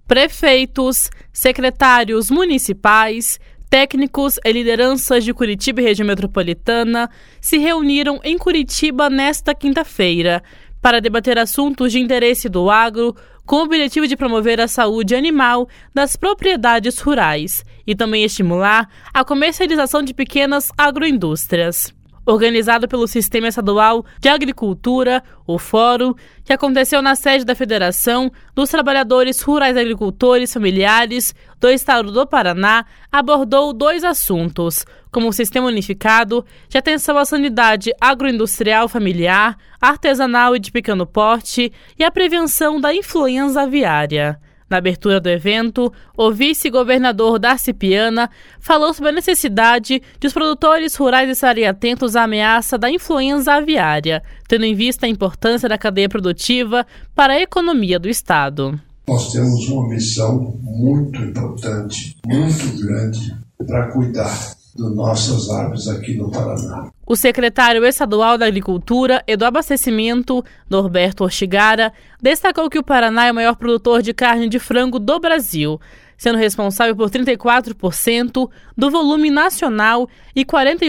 Prefeitos, secretários municipais, técnicos e lideranças de Curitiba e região metropolitana se reuniram em Curitiba nesta quinta-feira para debater assuntos de interesse do agro com o objetivo de promover a saúde animal das propriedades rurais e também estimular a comercialização de pequenas agroindústrias. Organizado pelo Sistema Estadual de Agricultura, o Fórum, que aconteceu na sede da Federação dos Trabalhadores Rurais Agricultores Familiares do Estado do Paraná, abordou 2 assuntos, como o Sistema Unificado de Atenção à Sanidade Agroindustrial Familiar, Artesanal e de Pequeno Porte e a prevenção da influenza aviária. Na abertura do evento, o vice-governador Darcy Piana falou sobre a necessidade de os produtores rurais estarem atentos à ameaça da influenza aviária, tendo em vista a importância da cadeia produtiva para a economia do estado. Nós temos uma missão muito importante, muito grande, para cuidar das nossas aves aqui no Paraná. O secretário estadual da Agricultura e do Abastecimento, Norberto Ortigara, destacou que o Paraná é o maior produtor de carne de frango do Brasil, sendo responsável por 34% do volume nacional e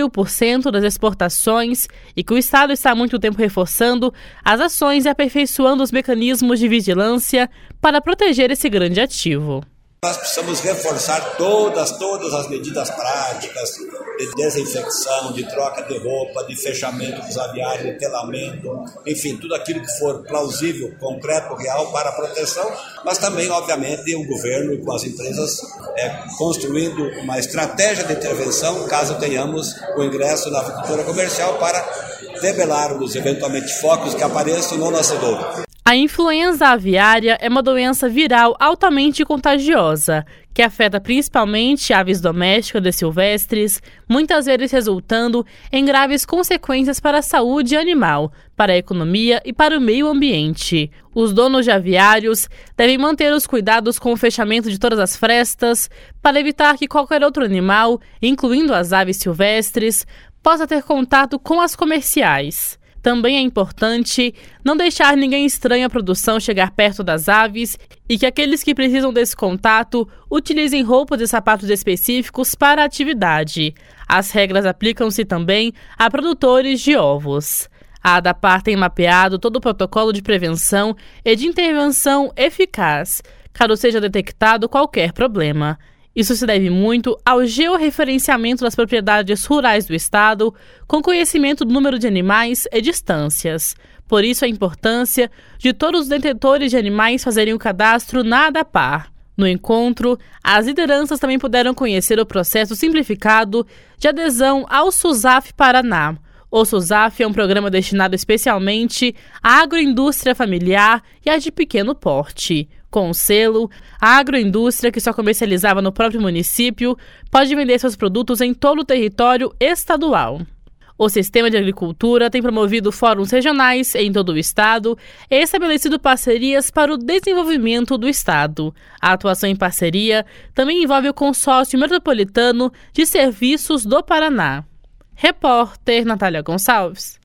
41% das exportações, e que o estado está há muito tempo reforçando as ações e aperfeiçoando os mecanismos de vigilância para proteger esse grande ativo. Nós precisamos reforçar todas as medidas práticas de desinfecção, de troca de roupa, de fechamento dos aviários, de telamento, enfim, tudo aquilo que for plausível, concreto, real para a proteção, mas também, obviamente, o governo com as empresas construindo uma estratégia de intervenção caso tenhamos o ingresso na avicultura comercial para debelarmos eventualmente focos que apareçam no nascedouro. A influenza aviária é uma doença viral altamente contagiosa, que afeta principalmente aves domésticas e silvestres, muitas vezes resultando em graves consequências para a saúde animal, para a economia e para o meio ambiente. Os donos de aviários devem manter os cuidados com o fechamento de todas as frestas para evitar que qualquer outro animal, incluindo as aves silvestres, possa ter contato com as comerciais. Também é importante não deixar ninguém estranho à produção chegar perto das aves e que aqueles que precisam desse contato utilizem roupas e sapatos específicos para a atividade. As regras aplicam-se também a produtores de ovos. A ADAPAR tem mapeado todo o protocolo de prevenção e de intervenção eficaz, caso seja detectado qualquer problema. Isso se deve muito ao georreferenciamento das propriedades rurais do estado, com conhecimento do número de animais e distâncias. Por isso, a importância de todos os detentores de animais fazerem o cadastro na ADAPAR. No encontro, as lideranças também puderam conhecer o processo simplificado de adesão ao SUSAF Paraná. O SUSAF é um programa destinado especialmente à agroindústria familiar e à de pequeno porte. Com o selo, a agroindústria que só comercializava no próprio município pode vender seus produtos em todo o território estadual. O Sistema de Agricultura tem promovido fóruns regionais em todo o estado e estabelecido parcerias para o desenvolvimento do estado. A atuação em parceria também envolve o Consórcio Metropolitano de Serviços do Paraná. Repórter Natália Gonçalves.